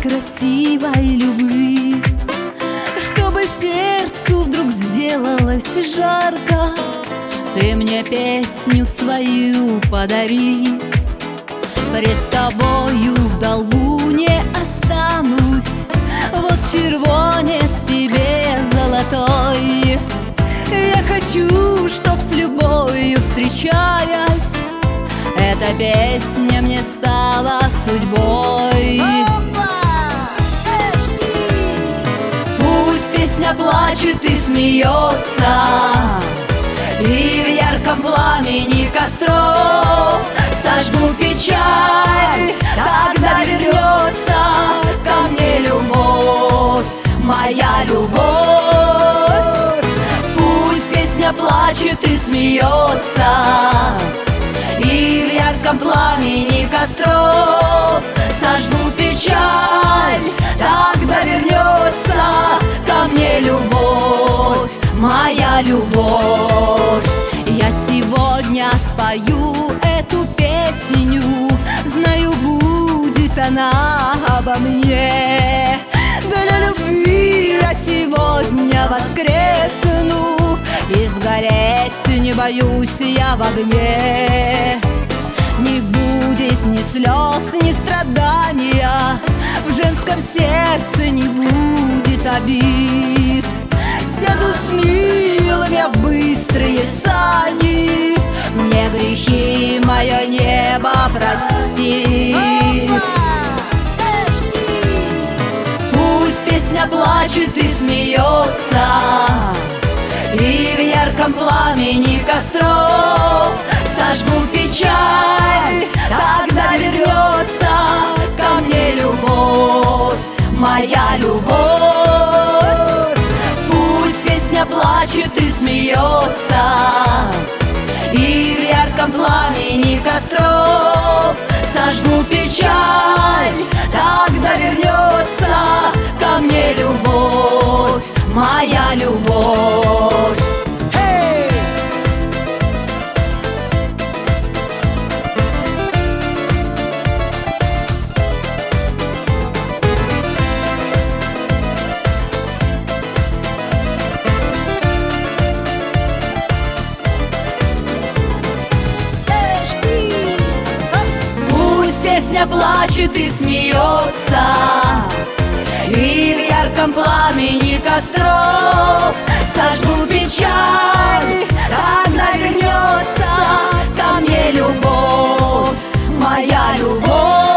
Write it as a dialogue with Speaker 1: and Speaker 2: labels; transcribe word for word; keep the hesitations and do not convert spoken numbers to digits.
Speaker 1: красивой любви, чтобы сердцу вдруг сделалось жарко. Ты мне песню свою подари, пред тобою в долгу не останусь. Вот червонец тебе золотой. Я хочу, чтоб с любовью встречаясь, эта песня мне стала судьбой. Пусть песня плачет и смеется, и в ярком пламени костров сожгу печаль. Тогда вернется ко мне любовь, моя любовь. Пусть песня плачет и смеется, и в ярком пламени костров сожгу печаль. Тогда вернется ко мне любовь, моя любовь. Я сегодня спою эту песню, знаю, будет она обо мне. Для любви я сегодня воскресну, и сгореть не боюсь я в огне. Не будет ни слез, ни страдания, в женском сердце не будет обид. Сяду с милым я в быстрые сани, мне грехи мое небо прости. Пусть песня плачет и смеется, и в ярком пламени костров сожгу печаль. Тогда вернется ко мне любовь, моя любовь. Пусть песня плачет и смеется, и в ярком пламени костров сожгу печаль. Тогда вернется ко мне любовь, моя любовь. Hey! Пусть песня плачет и смеется, и в ярком пламени костров сожгу печаль. Тогда вернется ко мне любовь, моя любовь.